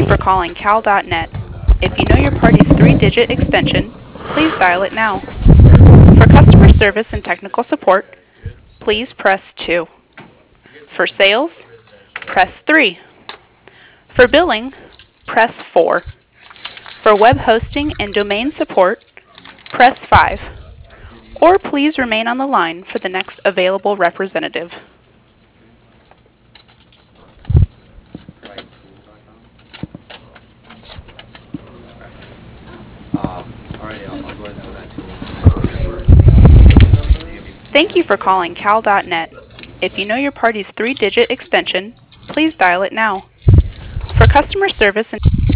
for calling Cal.net. If you know your party's three-digit extension, please dial it now. For customer service and technical support, please press 2. For sales, press 3. For billing, press 4. For web hosting and domain support, press 5. Or please remain on the line for the next available representative. Thank you for calling Cal.net. If you know your party's three-digit extension, please dial it now. For customer service and